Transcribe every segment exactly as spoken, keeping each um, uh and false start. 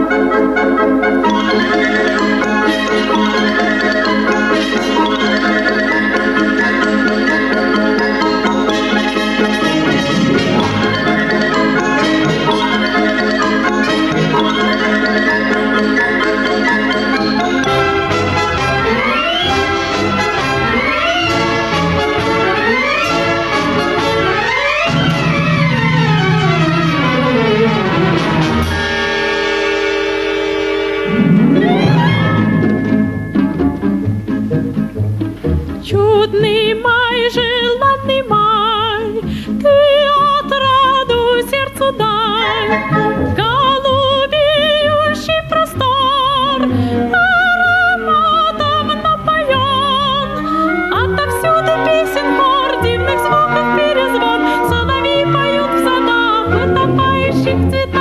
Чудный май, желанный май, ты отраду сердцу дай. Голубеющий простор ароматом напоен, отовсюду песен хор, дивных звуков перезвон. Соловьи поют в садах, в утопающих цветах.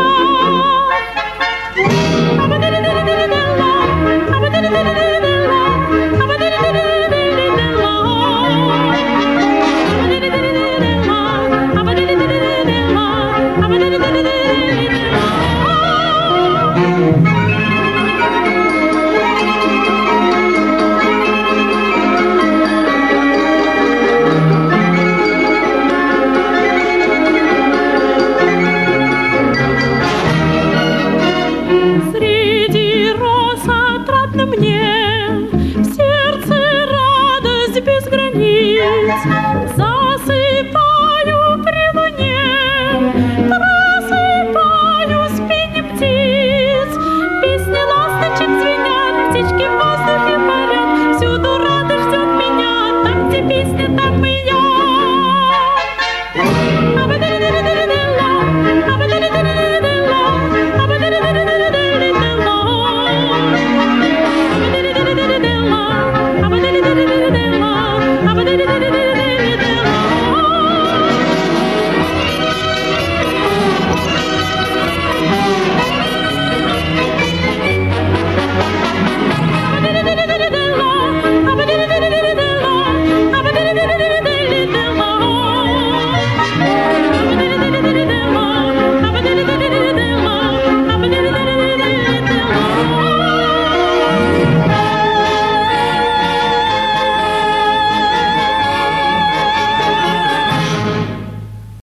Среди роз отрадно мне, в сердце радость без границ.